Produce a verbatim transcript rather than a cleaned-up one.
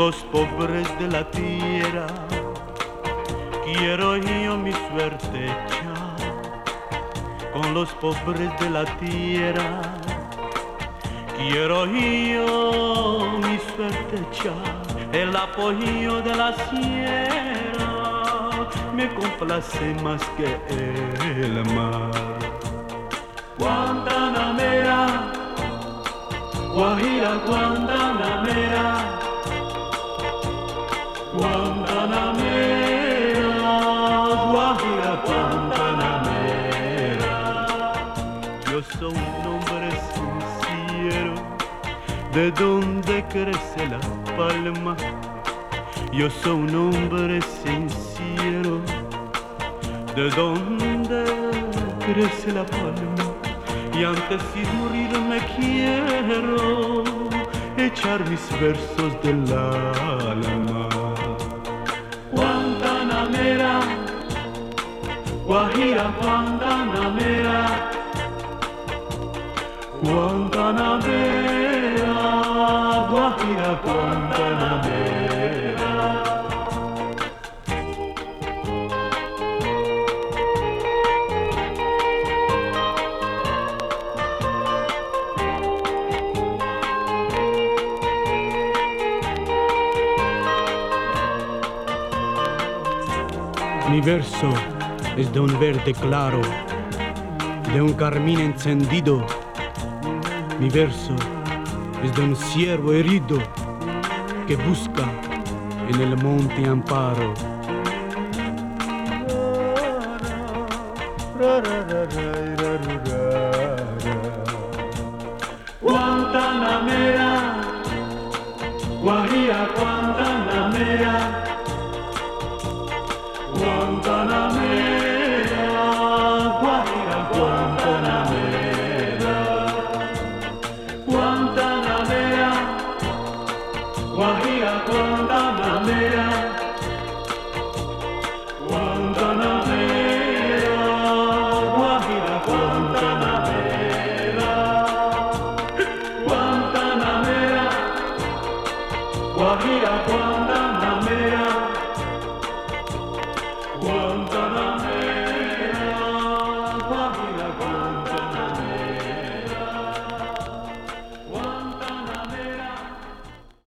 los pobres de la tierra. Quiero yo mi suerte echar con los pobres de la tierra. Quiero yo mi suerte echar, el apoyo de la sierra me complace más que el mar. Guantanamera, Guajira, Guantanamera, Guantanamera, Guajira, Guantanamera. Yo soy un hombre sincero, de donde crece la palma. Yo soy un hombre sincero, de donde crece la palma. Y antes de morir me quiero echar mis versos del alma. Guantanamera, Guajira, Guantanamera, Guantanamera, Guajira, Guantanamera. Mi verso es de un verde claro, de un carmín encendido. Mi verso es de un ciervo herido que busca en el monte amparo. Guantanamera, Guajira, Guantanamera, Guantanamera, Guajira, Guantanamera, Guantanamera, Guajira, Guantanamera, Guantanamera, Guajira, Guantanamera, Guantanamera, Guajira, Guantanamera, Guantanamera, Guajira, Guantanamera.